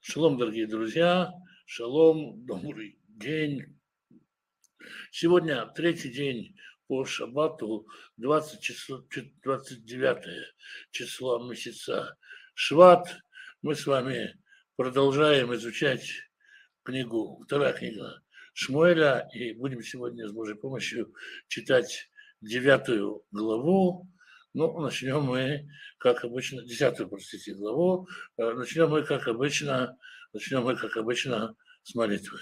Шалом, дорогие друзья, шалом, добрый день. Сегодня третий день по шаббату, 29 число месяца Шват. Мы с вами продолжаем изучать вторая книга Шмуэля, и будем сегодня с Божьей помощью читать 9 главу. Ну, начнем мы, как обычно, 10, простите, главу. Начнем мы, как обычно, с молитвы.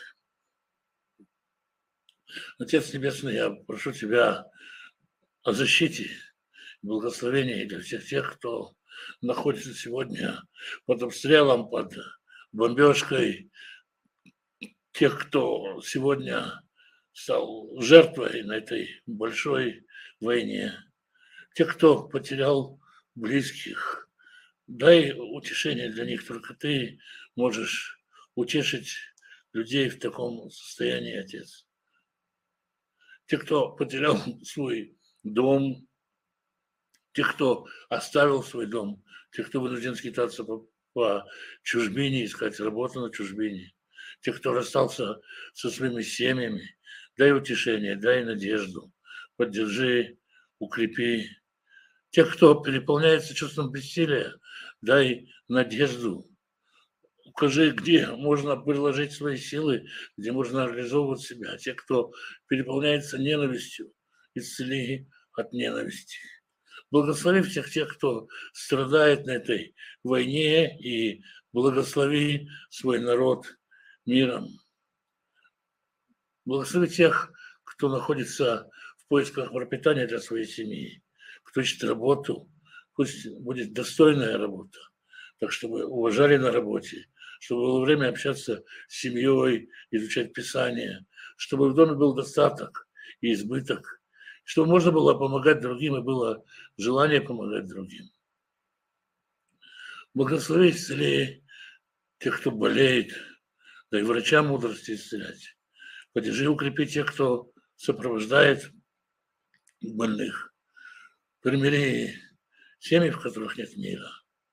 Отец Небесный, я прошу Тебя о защите, благословении для всех тех, кто находится сегодня под обстрелом, под бомбежкой, тех, кто сегодня стал жертвой на этой большой войне, тех, кто потерял близких. Дай утешение для них, только Ты можешь утешить людей в таком состоянии, Отец. Те, кто потерял свой дом, тех, кто оставил свой дом, тех, кто вынужден скитаться по чужбине, искать работу на чужбине, тех, кто расстался со своими семьями, дай утешение, дай надежду, поддержи, укрепи. Тех, кто переполняется чувством бессилия, дай надежду. Укажи, где можно приложить свои силы, где можно реализовывать себя. Те, кто переполняется ненавистью, исцели от ненависти. Благослови всех тех, кто страдает на этой войне, и благослови свой народ миром. Благослови тех, кто находится в поисках пропитания для своей семьи, кто ищет работу, пусть будет достойная работа, так чтобы уважали на работе, чтобы было время общаться с семьей, изучать Писание, чтобы в доме был достаток и избыток, чтобы можно было помогать другим и было желание помогать другим. Благослови, исцели тех, кто болеет, дай врачам мудрости исцелять. Поддержи, укрепи тех, кто сопровождает больных. Примири семьи, в которых нет мира.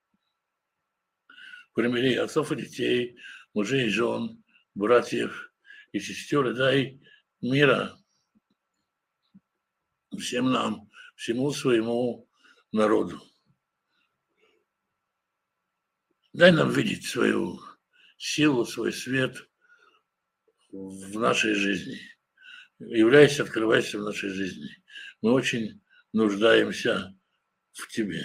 Примири отцов и детей, мужей и жен, братьев и сестер, и дай мира всем нам, всему своему народу. Дай нам видеть свою силу, свой свет в нашей жизни. Являйся, открывайся в нашей жизни. Мы очень нуждаемся в Тебе.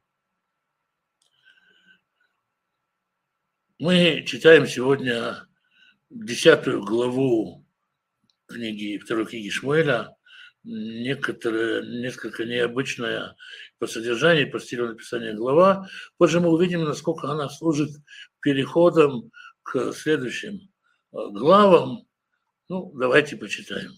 Мы читаем сегодня 10 главу второй книги Шмуэля, несколько необычная по содержанию, по стилю написания глава. Позже мы увидим, насколько она служит переходом к следующим главам. Ну, давайте почитаем.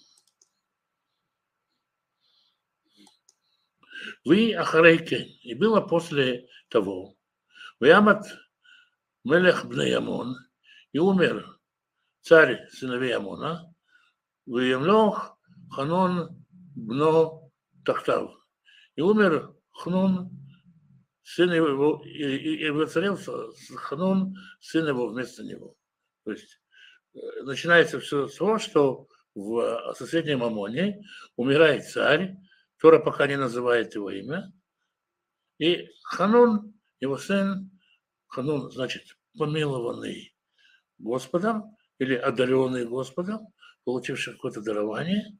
Вы Ахарейке, и было после того. Ваямат Мелех бней Амон, и умер царь сыновей Амона, Ваямлох Ханон бно Тахтав, и умер Хнун, сын его, и воцарился Ханун, сын его вместо него. То есть начинается все с того, что в соседнем Амоне умирает царь, Тора пока не называет его имя, и Ханун, его сын, Ханун значит помилованный Господом или одаренный Господом, получивший какое-то дарование,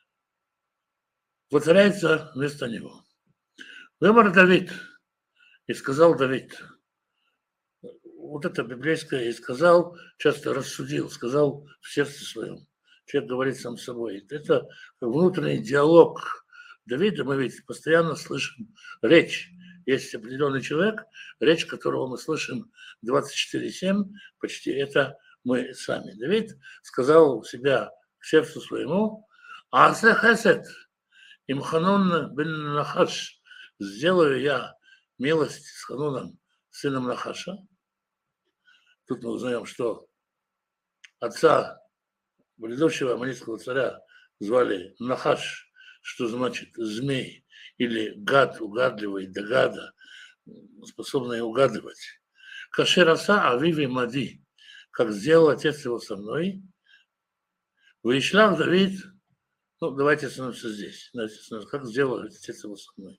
воцаряется вместо него. Вымер Давид, и сказал Давид, вот это библейское, и сказал, часто рассудил, сказал в сердце своем. Человек говорит сам собой. Это внутренний диалог Давида, мы ведь постоянно слышим речь. Есть определенный человек, речь которого мы слышим 24/7, почти это мы сами. Давид сказал у себя к сердцу своему, «Аасе хесед, им Ханун бен Нахаш, сделаю я милость с Хануном, сыном Нахаша». Тут мы узнаем, что отца предыдущего аммонитского царя звали Нахаш, что значит змей, или гад, угадливый, догада, способный угадывать. Кашераса авиви мади, как сделал отец его со мной. Вышлях Давид, ну, давайте остановимся здесь. Как сделал отец его со мной.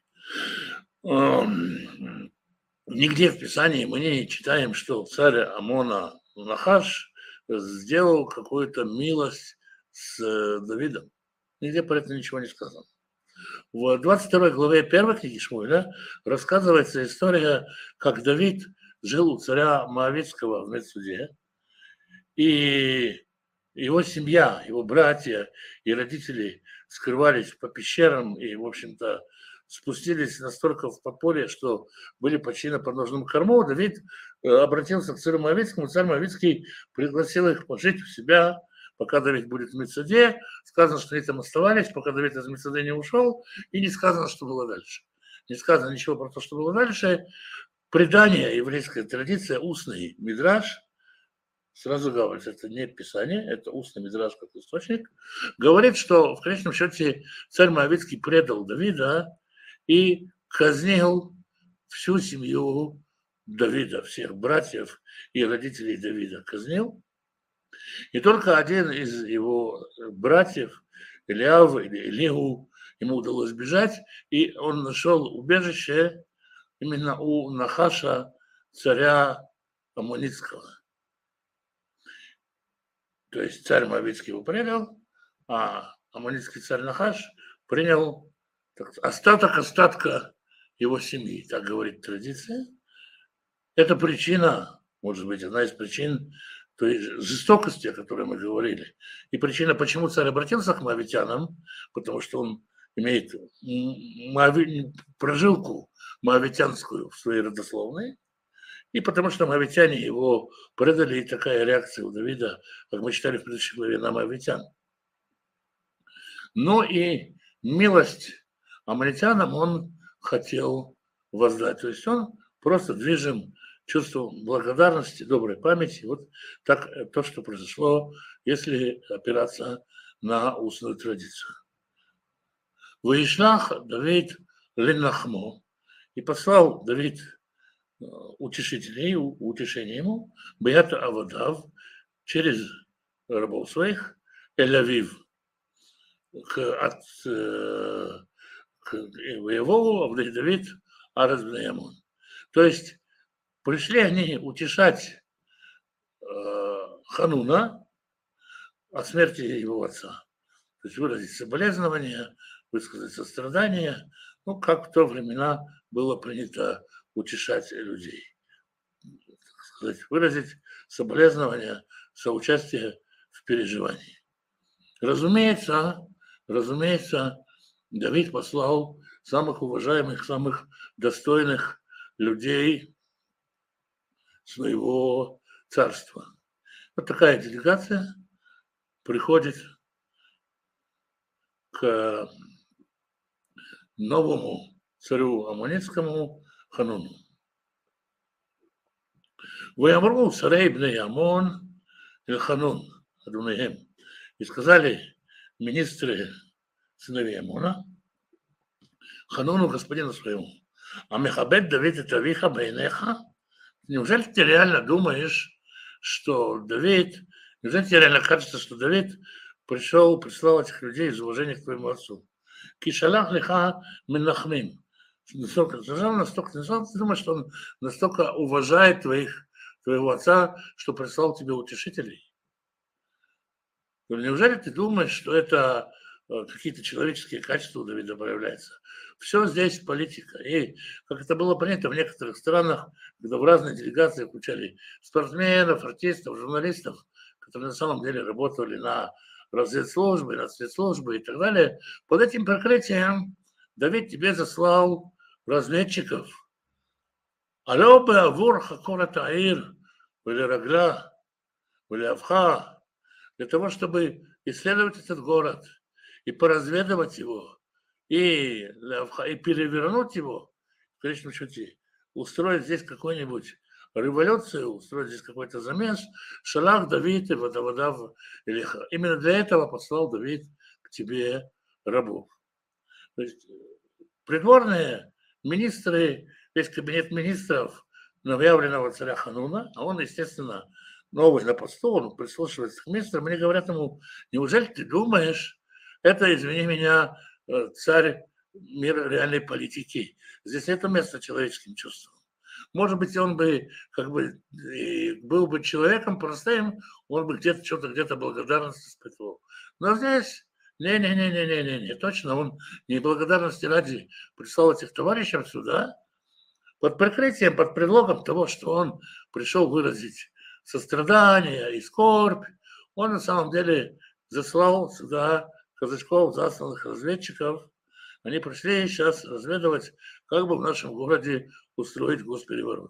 Нигде в Писании мы не читаем, что царь Амона Нахаш сделал какую-то милость с Давидом. Нигде про это ничего не сказано. В 22 главе 1 книги Шмуэля рассказывается история, как Давид жил у царя Моавитского в Мецуде, и его семья, его братья и родители скрывались по пещерам и, в общем-то, спустились настолько в подполье, что были почти на подножном корму. Давид обратился к царю Моавитскому, царь Моавитский пригласил их пожить у себя, пока Давид будет в Мецуде. Сказано, что они там оставались, пока Давид из Мецуды не ушел, и не сказано, что было дальше. Не сказано ничего про то, что было дальше. Предание, еврейская традиция, устный мидраш, сразу говорится, это не Писание, это устный мидраш как источник, говорит, что в конечном счете царь Моавитский предал Давида и казнил всю семью Давида, всех братьев и родителей Давида казнил. И только один из его братьев, Илиав или Илигу, ему удалось бежать, и он нашел убежище именно у Нахаша, царя Аммонитского. То есть царь Моавитский его предал, а аммонитский царь Нахаш принял остатка его семьи, так говорит традиция. Это причина, может быть, одна из причин той жестокости, о которой мы говорили. И причина, почему царь обратился к моавитянам, потому что он имеет прожилку моавитянскую в своей родословной, и потому что моавитяне его предали, и такая реакция у Давида, как мы читали в предыдущей главе, на моавитян. Но и милость аммонитянам он хотел воздать. То есть он просто движим чувством благодарности, доброй памяти. Вот так то, что произошло, если опираться на устную традицию. Выишлах Давид ленахмо, и послал Давид утешителей, утешение ему, Беята Авадав, через рабов своих, Эль-Авив, к воевову Авдей Давид Арас бен Ямон. То есть пришли они утешать Хануна о смерти его отца. То есть выразить соболезнования, высказать сострадание, ну, как в то времена было принято утешать людей. Так сказать, выразить соболезнования, соучастие в переживании. Разумеется, Давид послал самых уважаемых, самых достойных людей своего царства. Вот такая делегация приходит к новому царю Аммонитскому Хануну. Ваямру царей бней Амон и Ханун Адунеем. И сказали министры сыновей Амона Хануну, господину своему: а мехабет Давид и Тавиха бейнеха? Неужели ты реально думаешь, что Давид, неужели тебе реально кажется, что Давид прислал этих людей из уважения к твоему отцу? Кишалах лиха минахмим. Настолько, ты думаешь, что он настолько уважает твоего отца, что прислал тебе утешителей? Неужели ты думаешь, что это какие-то человеческие качества у Давида проявляются? Все здесь политика. И как это было принято в некоторых странах, когда в разных делегациях включали спортсменов, артистов, журналистов, которые на самом деле работали на разведслужбы, на спецслужбы и так далее, под этим прикрытием Давид тебе заслал разведчиков. Алёбе авур хакора таир, или рагла, или авха, для того, чтобы исследовать этот город и поразведывать его, и перевернуть его, в конечном счете, устроить здесь какую-нибудь революцию, устроить здесь какой-то замес, шалах Давид и водоводав Илиха. Именно для этого послал Давид к тебе рабов. То есть придворные министры, весь кабинет министров новоявленного царя Хануна, а он, естественно, новый на посту, он прислушивается к министрам, они говорят ему: неужели ты думаешь, это, извини меня, царь мира реальной политики? Здесь нет места человеческим чувствам. Может быть, он бы как бы был бы человеком простым, он бы где-то что-то, где-то благодарность испытывал. Но здесь не, точно он не благодарности ради прислал этих товарищам сюда, под прикрытием, под предлогом того, что он пришел выразить сострадание и скорбь, он на самом деле заслал сюда казачков, засланных разведчиков. Они пришли сейчас разведывать, как бы в нашем городе устроить госпереворот.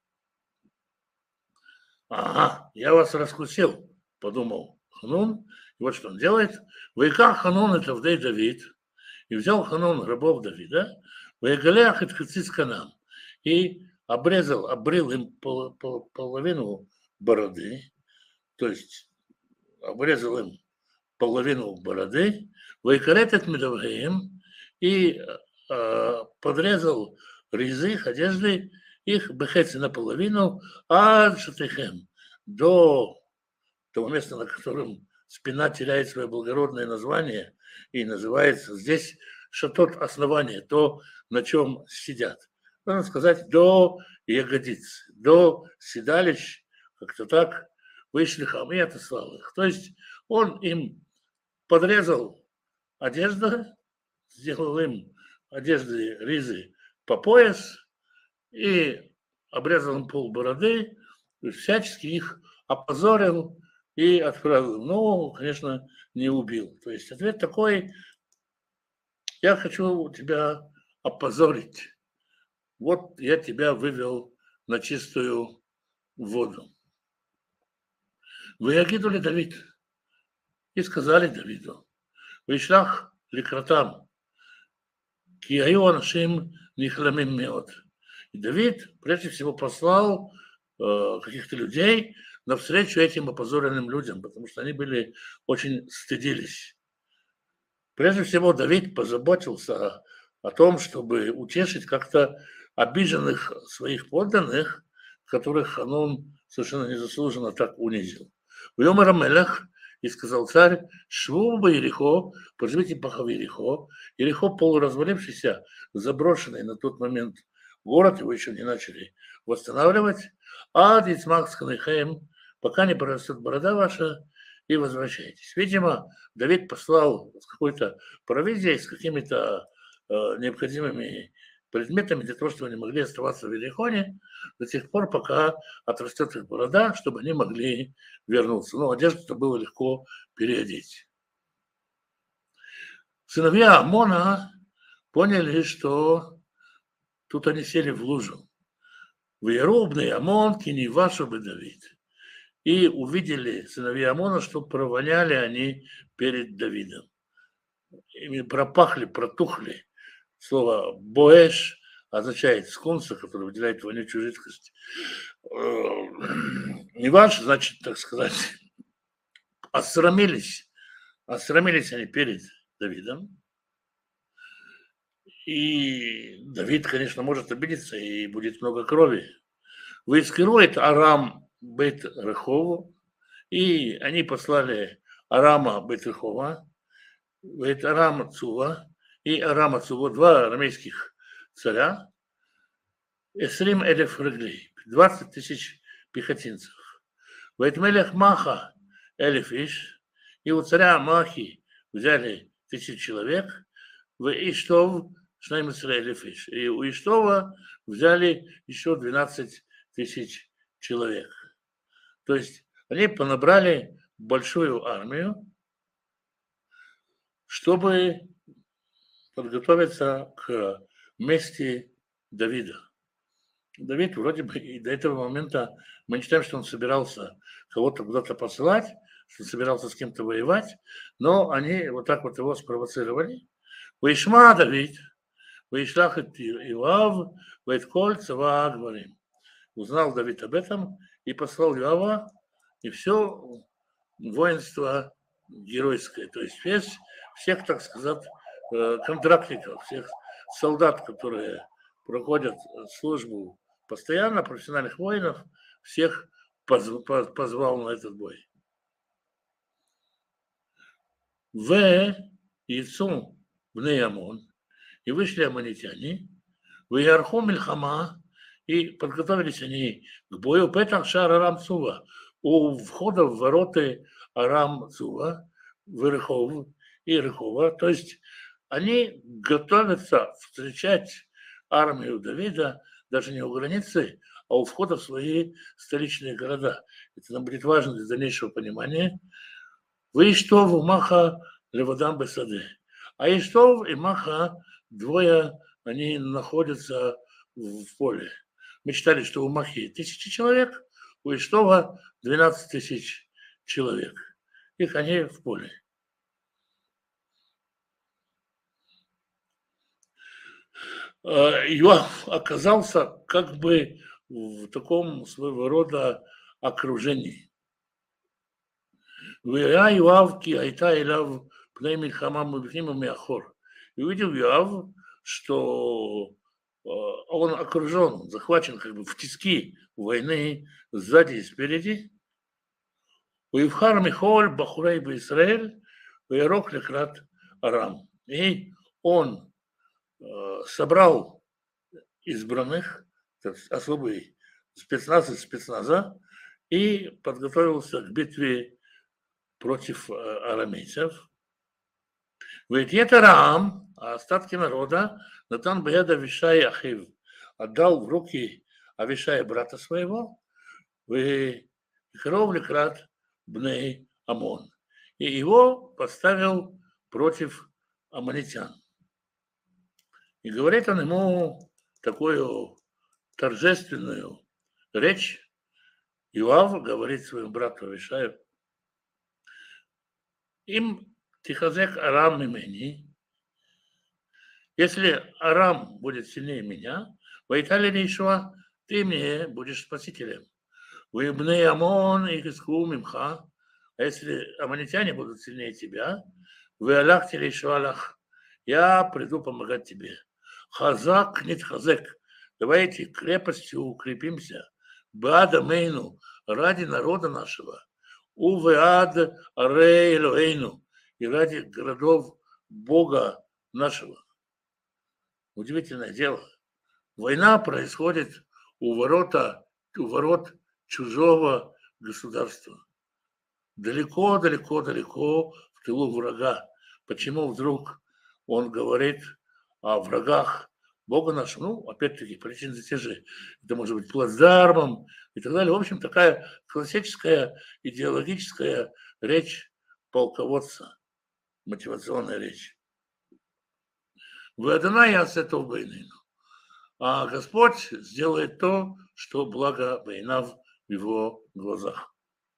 Ага, я вас раскусил, подумал Ханун. И вот что он делает. Вайках Ханун это вдей Давид. И взял Ханун рабов Давида, вайгалях и тхацицканам. И обрил им половину бороды, то есть обрезал им половину бороды, вайкаретет медовгеем, и подрезал резы их одежды, их бехецы наполовину, а шатыхем, до того места, на котором спина теряет свое благородное название и называется здесь шатот основания, то, на чем сидят. Можно сказать, до ягодиц, до седалищ, как-то так, вышли хамы и отослал их. То есть он им подрезал одежду, сделал им одежды ризы по пояс и обрезал им полбороды, всячески их опозорил и отправил. Ну, конечно, не убил. То есть ответ такой: я хочу тебя опозорить. Вот я тебя вывел на чистую воду. Вы агидули Давид. И сказали Давиду: Вишлах ликратам, киаю анашим нихламим меот. И Давид прежде всего послал каких-то людей навстречу этим опозоренным людям, потому что они были очень стыдились. Прежде всего Давид позаботился о том, чтобы утешить как-то обиженных своих подданных, которых Ханун совершенно незаслуженно так унизил. В Йомар Амелех, и сказал царь: Шву бы Ерихо, поживите пахав Ерихо. Ерихо, полуразвалившийся, заброшенный на тот момент город, его еще не начали восстанавливать, а Дицмах с Ханехаем, пока не порастет борода ваша, и возвращайтесь. Видимо, Давид послал с какой-то провизией, с какими-то необходимыми предметами для того, чтобы они могли оставаться в Ерихоне до тех пор, пока отрастет их борода, чтобы они могли вернуться. Но одежду-то было легко переодеть. Сыновья Амона поняли, что тут они сели в лужу. Воерубный Амон, кини вашу бы Давид. И увидели сыновья Амона, что провоняли они перед Давидом. Ими пропахли, протухли. Слово «боэш» означает скунса, который выделяет вонючую жидкость. Не ваш, значит, так сказать, осрамились. Осрамились они перед Давидом. И Давид, конечно, может обидеться, и будет много крови. Выискирует Арам Бейт Рехову, и они послали Арама Бейт Рехова, Бейт Арама Цува, и Арама Цува, два арамейских царя, Эсрим Элеф Реглей, 20 тысяч пехотинцев. Вайтмелех Маха Элефиш, и у царя Махи взяли 1000 человек, в Иштов Шнаймисра Элефиш, и у Иштова взяли еще 12 тысяч человек. То есть они понабрали большую армию, чтобы подготовиться к мести Давида. Давид вроде бы и до этого момента мы не считаем, что он собирался кого-то куда-то посылать, что он собирался с кем-то воевать, но они вот так вот его спровоцировали. Ваишма Давид, Ваишлах Иоав, Вайтколь Цава Агварим. Узнал Давид об этом и послал Иоава, и все воинство геройское, то есть всех, так сказать, контрактников, всех солдат, которые проходят службу постоянно, профессиональных воинов, всех позвал на этот бой. В яйцу бней Амон, и вышли аммонитяне, в Ярху Мильхама, и подготовились они к бою. Петах шар Арам Цува, у входа в ворота Арам Цува, в Рехов и Рехова, то есть они готовятся встречать армию Давида даже не у границы, а у входа в свои столичные города. Это нам будет важно для дальнейшего понимания. Вы что в Маха Левадам Бесаде. А Иштов и Маха двое, они находятся в поле. Мы читали, что у Махи 1000 человек, у Иштова 12 000 человек. Их они в поле. Иоав оказался как бы в таком своего рода окружении. Вера Иоав ки айта элав пней мильхама мубхима миахор. И увидел Иоав, что он окружен, захвачен как бы в тиски войны сзади и спереди. Уивхар Михоль Бахурей Бисраэль Вейрох Лекрат Арам. И он собрал избранных, особый спецназ из спецназа, и подготовился к битве против арамейцев. Ведь Арам, а остатки народа, Натан Беяд Авишай Ахив, отдал в руки Авишая брата своего, в Хров Лекрат Бней Амон, и его поставил против аммонитян. И говорит он ему такую торжественную речь. Иоав говорит своему брату Авишаю: им тихазек Арам имени, если Арам будет сильнее меня, вайтали Ишуа, ты мне будешь спасителем. Выбней Амон и Хиску Мимха, а если аммонитяне будут сильнее тебя, вы Аллах Ишуалах, я приду помогать тебе. Хазак нет хазек, давайте крепостью укрепимся. Бада мейну, ради народа нашего. Увеад арей Элоэйну, и ради городов Бога нашего. Удивительное дело. Война происходит у ворот чужого государства. Далеко, далеко, далеко в тылу врага. Почему вдруг он говорит о врагах Бога нашего? Ну, опять-таки, причины те же. Это может быть плацдармом и так далее. В общем, такая классическая идеологическая речь полководца, мотивационная речь. Вы Адонай Ясетов Бейнину. А Господь сделает то, что благо Бейнав в его глазах.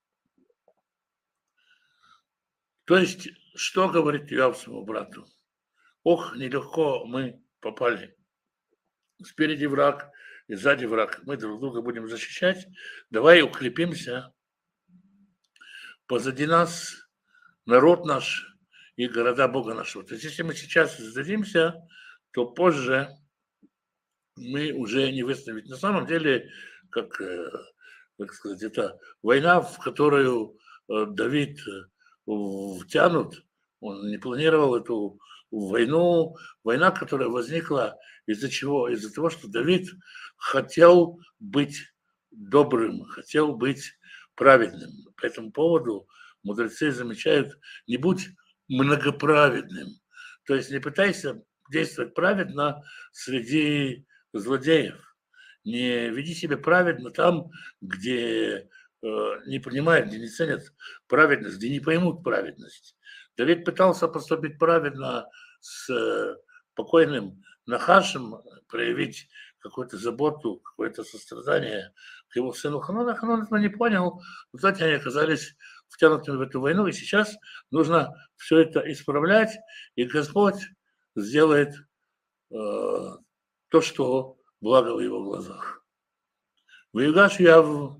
То есть, что говорит Иоав своему брату? Ох, нелегко мы попали. Спереди враг и сзади враг. Мы друг друга будем защищать. Давай укрепимся. Позади нас народ наш и города Бога нашего. То есть, если мы сейчас сдадимся, то позже мы уже не выстоим. Ведь на самом деле, как сказать, это война, в которую Давид втянут. Он не планировал эту войну. Война, которая возникла из-за чего? Из-за того, что Давид хотел быть добрым, хотел быть праведным. По этому поводу мудрецы замечают: не будь многоправедным. То есть не пытайся действовать праведно среди злодеев. Не веди себя праведно там, где не понимают, где не ценят праведность, где не поймут праведность. Давид пытался поступить праведно с покойным Нахашем, проявить какую-то заботу, какое-то сострадание к его сыну Ханона. Ханон этого не понял. В результате они оказались втянутыми в эту войну, и сейчас нужно все это исправлять, и Господь сделает то, что благо в его глазах. Выигаш Яв,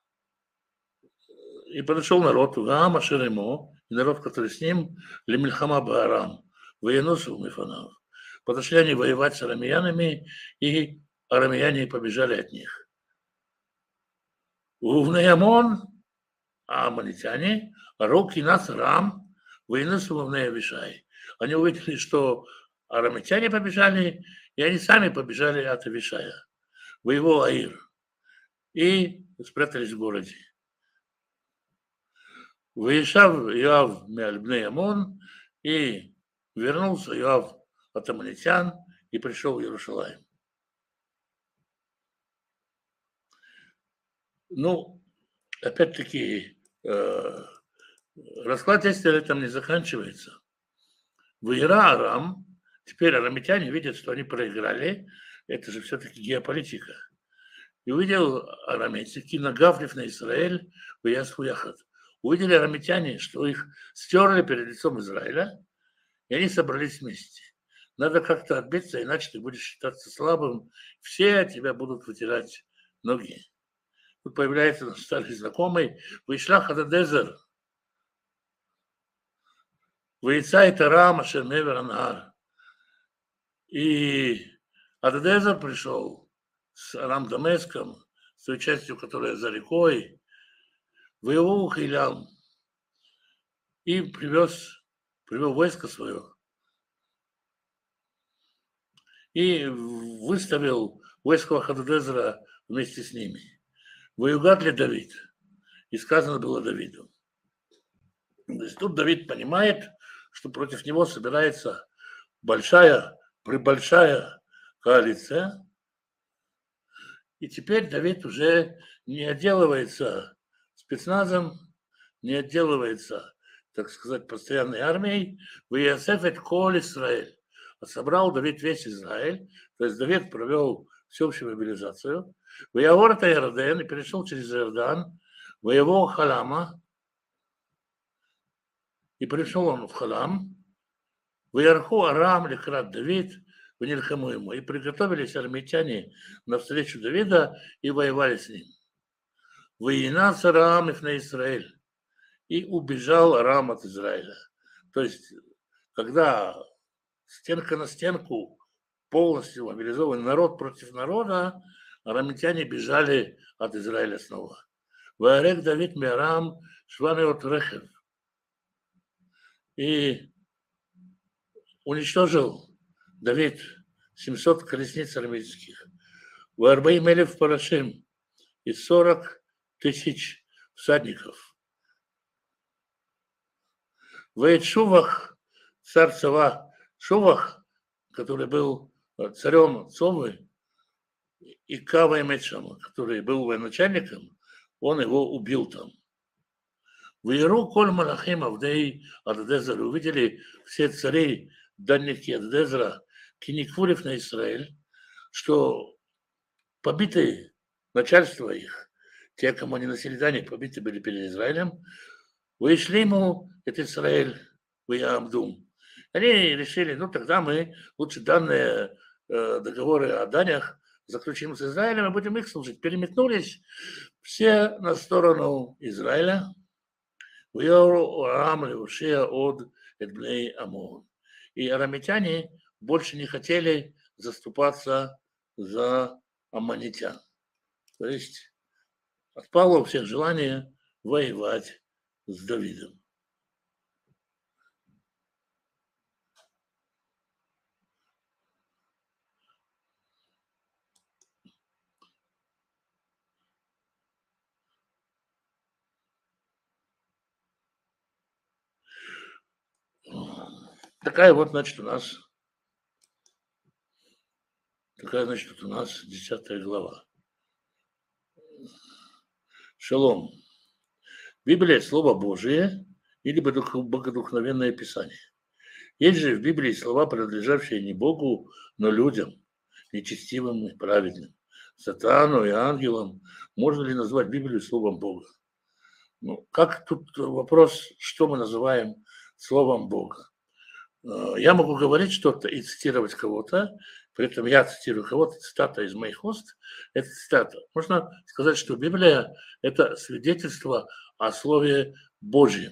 и подошел народ, Гаама Шеремо, и народ, который с ним, Лемильхама Баарам, военосу Мифанав. Подошли они воевать с арамеянами, и арамеяне побежали от них. Увнеямон, а аммонитяне, руки нас рам, вынесу Вишай. Они увидели, что арамитяне побежали, и они сами побежали от Авишая, в его Аир, и спрятались в городе. Выезжав Иоав Меальбней Амон, и вернулся Иоав от аммонитян и пришел в Иерусалим. Ну, опять-таки, расклад действия на этом не заканчивается. Выигра Арам, теперь арамитяне видят, что они проиграли, это же все-таки геополитика. И увидел арамейцы, киногавлев на Израиль, выясфу яхат. Увидели арамитяне, что их стерли перед лицом Израиля, и они собрались вместе. Надо как-то отбиться, иначе ты будешь считаться слабым, все тебя будут вытирать ноги. Тут появляется наш старый знакомый, вышла Хададезер, выяцает Арам, Ашермевер Анар. И Хададезер пришел с Арам Дамеском, с той частью, которая за рекой, в его ухилям, и привел войско свое. И выставил войско Хададезера вместе с ними. Воюгат ли Давид? И сказано было Давиду. То есть тут Давид понимает, что против него собирается большая коалиция. И теперь Давид уже не отделывается спецназом, не отделывается, так сказать, постоянной армией. Выясефет кол Исраэль. Собрал Давид весь Израиль. То есть Давид провел всеобщую мобилизацию. Выявор-то Иордан и перешел через Иордан. Воевал Халама. И пришел он в Халам. Выярху Арам Лекрат Давид. В Нильхаму ему. И приготовились армитяне навстречу Давида и воевали с ним. Воинас Арам их на Израиль. И убежал Арам от Израиля. То есть, когда стенка на стенку, полностью мобилизованный народ против народа, арамитяне бежали от Израиля снова. Варек Давид Миарам Шванеот Рехев. И уничтожил Давид 700 колесниц армейских. Варбаим элев парашим и 40 тысяч всадников. В Шувах, царь Цава, Шувах, который был царем Цовы, и Кава Мечама, который был военачальником, он его убил там. В Иру Коль Малахим Авдей Ададезер увидели все цари дальники Ададезера, Киникфурев на Израиль, что побитые начальство их, те, кому они носили дани, побиты были перед Израилем, вышли ему это Израиль в Ямдум. Они решили, ну тогда мы лучше данные договоры о данях заключим с Израилем и будем их служить. Переметнулись все на сторону Израиля. И арамитяне больше не хотели заступаться за аммонитян. То есть отпало у всех желание воевать с Давидом. Такая вот, значит, у нас 10 глава. Шалом. Библия – Слово Божие или богодухновенное Писание. Есть же в Библии слова, принадлежащие не Богу, но людям, нечестивым и праведным, сатану и ангелам. Можно ли назвать Библию словом Бога? Ну, как тут вопрос, что мы называем словом Бога? Я могу говорить что-то и цитировать кого-то, при этом я цитирую кого-то, цитата из моих уст, это цитата. Можно сказать, что Библия – это свидетельство о Слове Божьем.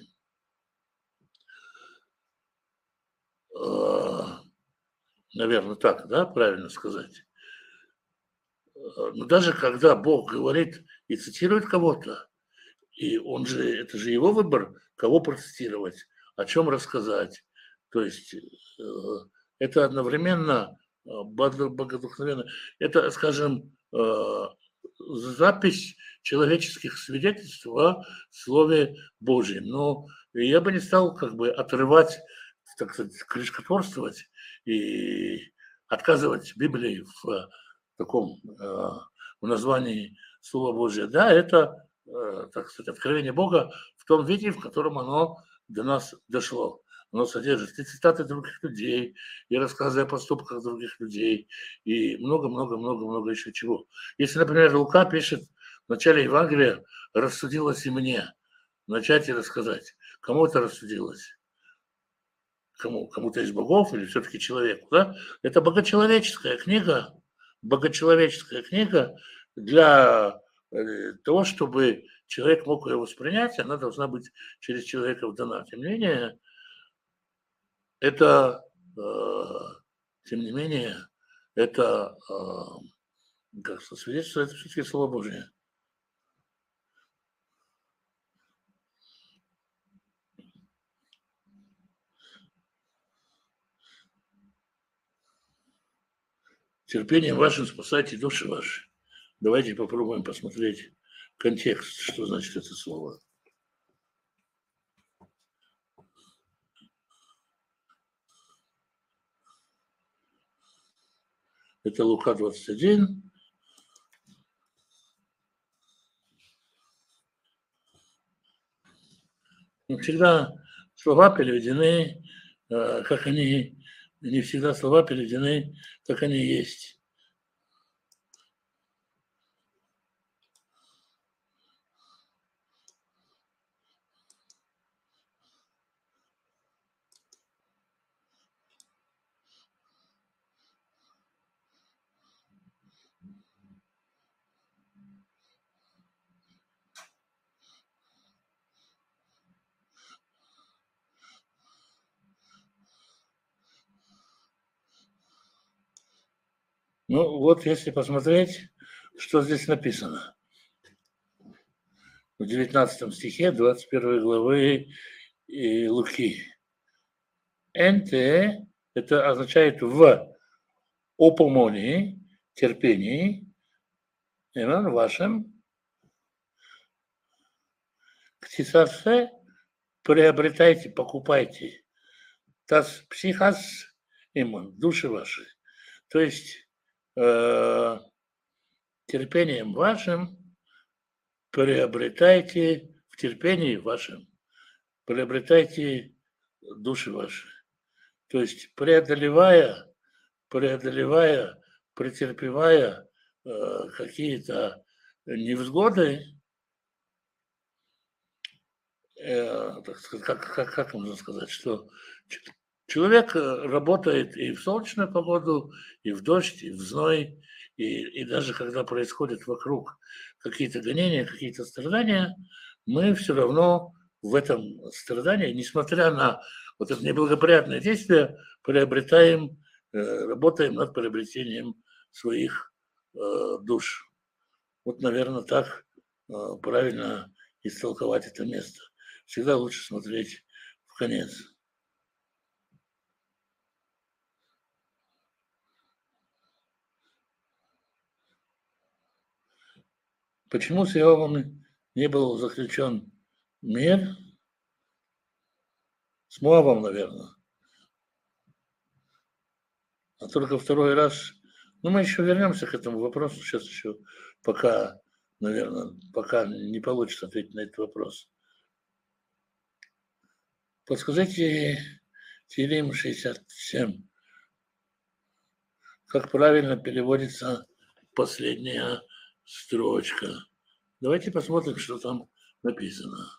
Наверное, так, да, правильно сказать. Но даже когда Бог говорит и цитирует кого-то. И это же его выбор, кого процитировать, о чем рассказать. То есть это одновременно богодухновенно. Это, скажем, запись человеческих свидетельств о Слове Божьем. Но я бы не стал как бы отрывать, так сказать, крючкотворствовать и отказывать Библии в таком в названии Слова Божия. Да, это, так сказать, откровение Бога в том виде, в котором оно до нас дошло. Оно содержит и цитаты других людей, и рассказы о поступках других людей, и много-много-много-много еще чего. Если, например, Лука пишет в начале Евангелия «рассудилось и мне», начать и рассказать. Кому это рассудилось? Кому-то из богов или все-таки человеку? Да? Это богочеловеческая книга для того, чтобы человек мог ее воспринять, она должна быть через человека дана. Тем не менее, это, тем не менее, это как свидетельство, это все-таки Слово Божие. Терпением вашим спасайте души ваши. Давайте попробуем посмотреть контекст, что значит это слово. Это Лука 21. Но всегда слова переведены, как они, не всегда слова переведены, как они есть. Ну вот, если посмотреть, что здесь написано. В 19 стихе 21 главы Луки. Энте, это означает в упомонии, терпении, именно вашем, ктисарсе, приобретайте, покупайте, тас психас имун, души ваши. То есть терпением вашим приобретайте, в терпении вашем приобретайте души ваши. То есть преодолевая, претерпевая какие-то невзгоды, так сказать, как можно сказать, что человек работает и в солнечную погоду, и в дождь, и в зной, и даже когда происходят вокруг какие-то гонения, какие-то страдания, мы все равно в этом страдании, несмотря на вот это неблагоприятное действие, приобретаем, работаем над приобретением своих душ. Вот, наверное, так правильно истолковать это место. Всегда лучше смотреть в конец. Почему с Иовом не был заключен мир? С Моавом, наверное. А только второй раз. Ну, мы еще вернемся к этому вопросу. Сейчас еще пока, наверное, пока не получится ответить на этот вопрос. Подскажите, Тилим 67. Как правильно переводится последняя строчка? Давайте посмотрим, что там написано.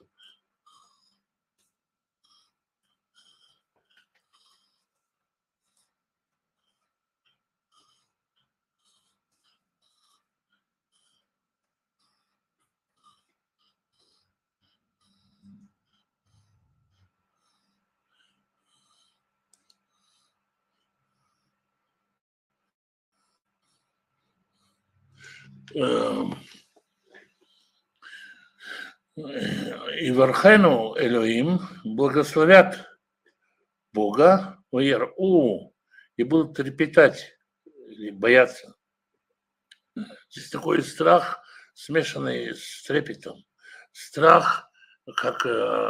И Вархену Элоим благословят Бога, и будут трепетать или бояться. Здесь такой страх, смешанный с трепетом. Страх, как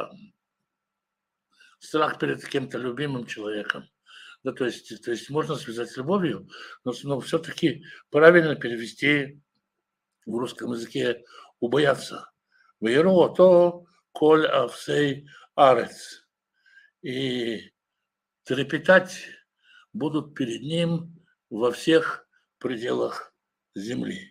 страх перед кем-то любимым человеком. Да, то есть можно связать с любовью, но все-таки правильно перевести в русском языке убояться. Вейро то коль авсей арец. И трепетать будут перед ним во всех пределах земли.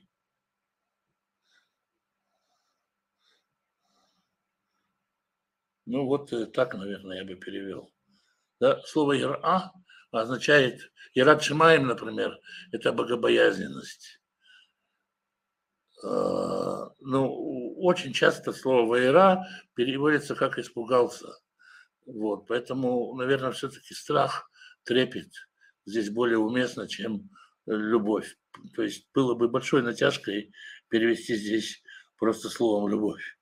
Ну вот так, наверное, я бы перевел. Да, слово «ира» означает «ират шимаем», например, это богобоязненность. Ну, очень часто слово «ваира» переводится как «испугался». Вот, поэтому, наверное, все-таки страх, трепет здесь более уместно, чем любовь. То есть было бы большой натяжкой перевести здесь просто словом «любовь».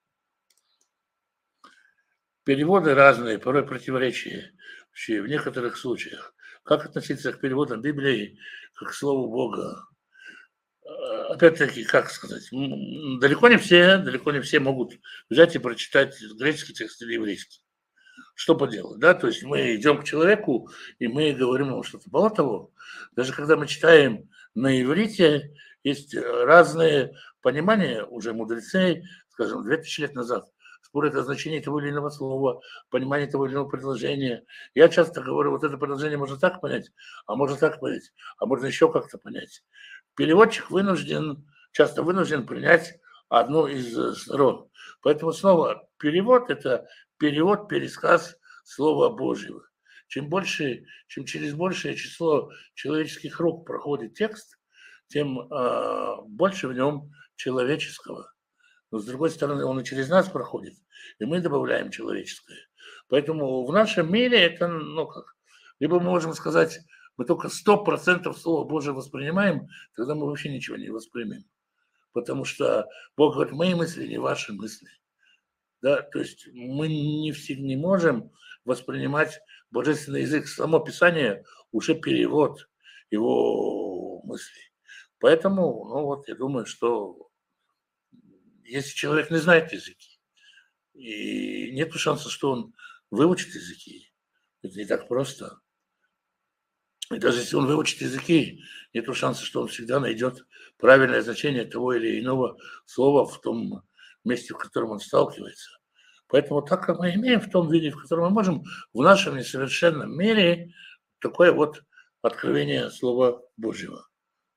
Переводы разные, порой противоречащие в некоторых случаях. Как относиться к переводам Библии, как к Слову Бога? Опять-таки, как сказать, далеко не все могут взять и прочитать греческий текст или еврейский. Что поделать, да? То есть мы идем к человеку, и мы говорим ему что-то. Более того, даже когда мы читаем на иврите, есть разные понимания уже мудрецей, скажем, 2000 лет назад, спорят о значении того или иного слова, понимании того или иного предложения. Я часто говорю, вот это предложение можно так понять, а можно так понять, а можно еще как-то понять. Переводчик часто вынужден принять одну из сторон. Поэтому снова перевод – это перевод, пересказ Слова Божьего. Чем через большее число человеческих рук проходит текст, тем больше в нем человеческого. Но с другой стороны, он и через нас проходит, и мы добавляем человеческое. Поэтому в нашем мире это, ну как, либо мы можем сказать, мы только 100% Слова Божьего воспринимаем, тогда мы вообще ничего не воспримем. Потому что Бог говорит, мои мысли не ваши мысли. Да? То есть мы не всегда не можем воспринимать божественный язык. Само Писание уже перевод его мыслей. Поэтому, ну вот, я думаю, что если человек не знает языки, и нет шанса, что он выучит языки, это не так просто. И даже если он выучит языки, нет шанса, что он всегда найдет правильное значение того или иного слова в том месте, в котором он сталкивается. Поэтому так как мы имеем в том виде, в котором мы можем, в нашем несовершенном мире такое вот откровение Слова Божьего.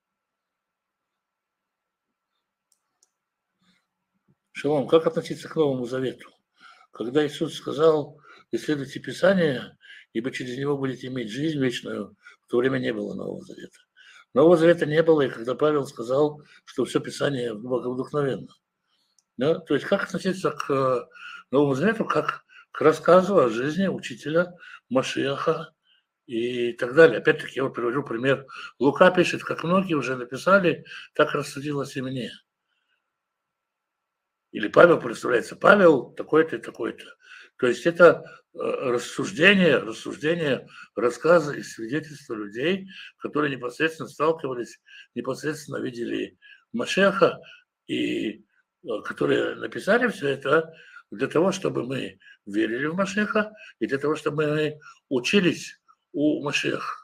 Шалом, как относиться к Новому Завету? Когда Иисус сказал, исследуйте Писание, ибо через него будете иметь жизнь вечную, в то время не было Нового Завета. Нового Завета не было, и когда Павел сказал, что все Писание богодухновенно. Да? То есть как относиться к Новому Завету, как к рассказу о жизни учителя Машиаха и так далее. Опять-таки я вот привожу пример. Лука пишет, как многие уже написали, так рассудилось и мне. Или Павел представляется, Павел такой-то и такой-то. То есть это рассуждение, рассказы и свидетельства людей, которые непосредственно сталкивались, непосредственно видели Машеха, и которые написали все это для того, чтобы мы верили в Машеха, и для того, чтобы мы учились у Машеха.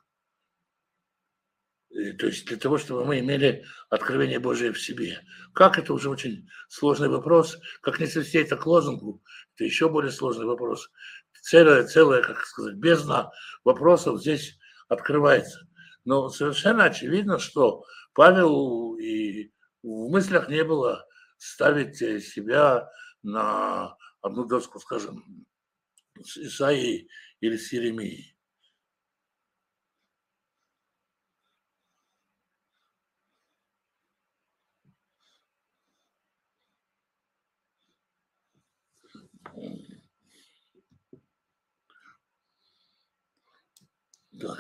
То есть для того, чтобы мы имели откровение Божие в себе. Как, это уже очень сложный вопрос. Как не свести это к лозунгу, это еще более сложный вопрос. Целая, как сказать, бездна вопросов здесь открывается. Но совершенно очевидно, что Павел и в мыслях не было ставить себя на одну доску, скажем, с Исаией или с Иеремией. Да.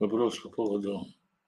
вопрос по поводу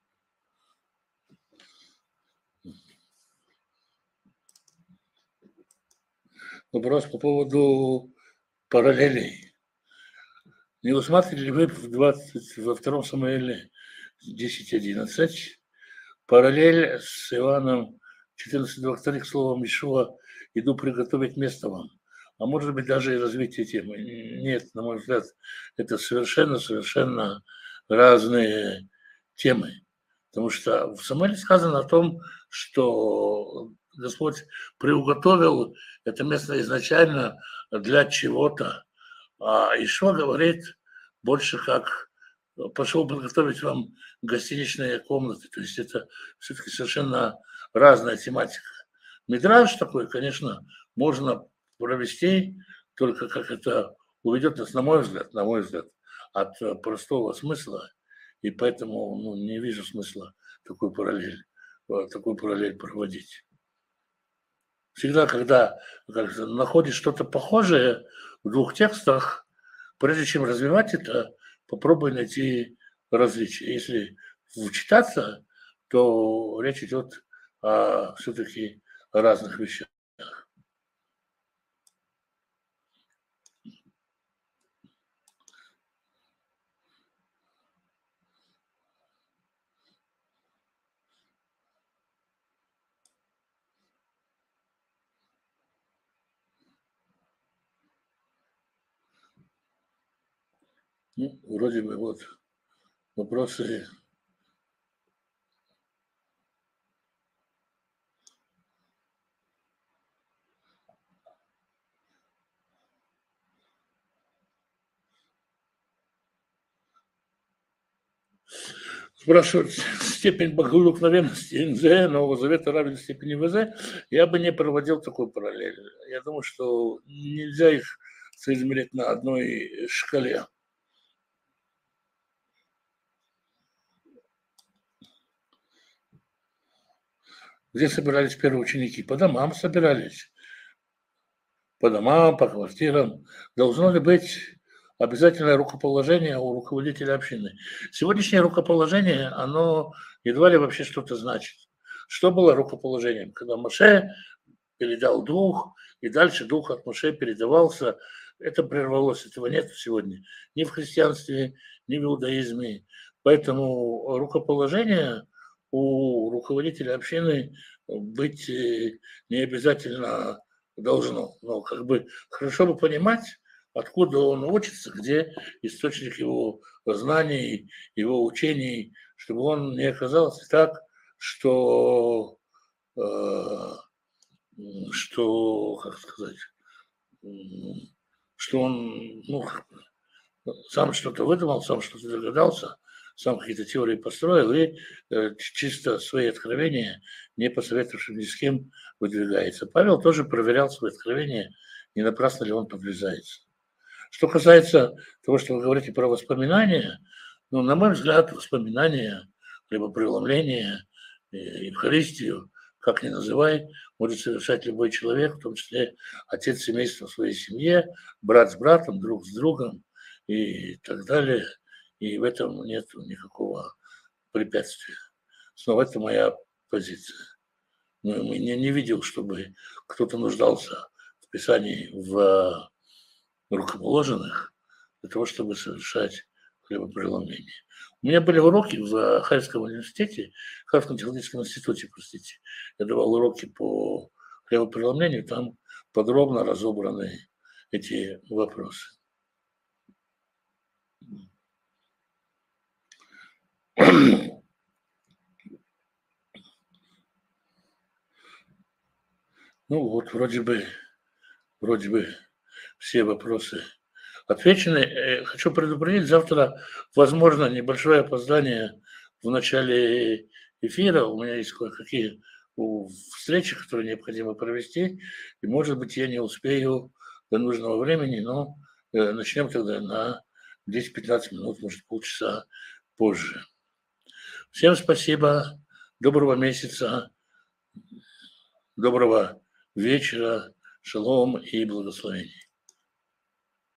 параллелей. Не усматривали ли вы во втором Самуиле 10:11 параллель с Иоанном 14:22 словом Ишуа «иду приготовить место вам». А может быть, даже и развитие темы. Нет, на мой взгляд, это совершенно разные темы. Потому что в Самуиле сказано о том, что Господь приуготовил это место изначально для чего-то. А Ишуа говорит больше как пошел подготовить вам гостиничные комнаты. То есть это все-таки совершенно разная тематика. Мидраж такой, конечно, можно провести, только как это уведет нас, на мой взгляд, от простого смысла. И поэтому не вижу смысла такую параллель проводить. Всегда, когда находишь что-то похожее в двух текстах, прежде чем развивать это, попробуй найти различия. Если вчитаться, то речь идет все-таки о разных вещах. Ну, вроде бы вот вопросы. Спрашивают степень богодухновенности НЗ, Нового Завета равен степени ВЗ. Я бы не проводил такую параллель. Я думаю, что нельзя их соизмерять на одной шкале. Где собирались первые ученики? По домам собирались. По домам, по квартирам. Должно ли быть обязательное рукоположение у руководителя общины? Сегодняшнее рукоположение, оно едва ли вообще что-то значит. Что было рукоположением? Когда Моше передал дух, и дальше дух от Моше передавался, это прервалось, этого нет сегодня. Ни в христианстве, ни в иудаизме. Поэтому рукоположение у руководителя общины быть не обязательно должно. Но как бы хорошо бы понимать, откуда он учится, где источник его знаний, его учений, чтобы он не оказался так, что, как сказать, что он сам что-то выдумал, сам что-то догадался, сам какие-то теории построил и чисто свои откровения, не посоветовавшись ни с кем, выдвигается. Павел тоже проверял свои откровения, не напрасно ли он подвязается. Что касается того, что вы говорите про воспоминания, на мой взгляд, воспоминания, либо преломление, Евхаристию, как ни называй, может совершать любой человек, в том числе отец семейства в своей семье, брат с братом, друг с другом и так далее. И в этом нет никакого препятствия. Снова это моя позиция. Не видел, чтобы кто-то нуждался в Писании в рукоположенных для того, чтобы совершать хлебопреломление. У меня были уроки в Хайском университете, Хайском технологическом институте, простите. Я давал уроки по хлебопреломлению, там подробно разобраны эти вопросы. Ну вот, вроде бы все вопросы отвечены. Хочу предупредить, завтра, возможно, небольшое опоздание в начале эфира. У меня есть кое-какие встречи, которые необходимо провести, и, может быть, я не успею до нужного времени, но начнем тогда на 10-15 минут, может, полчаса позже. Всем спасибо, доброго месяца, доброго вечера, шалом и благословений.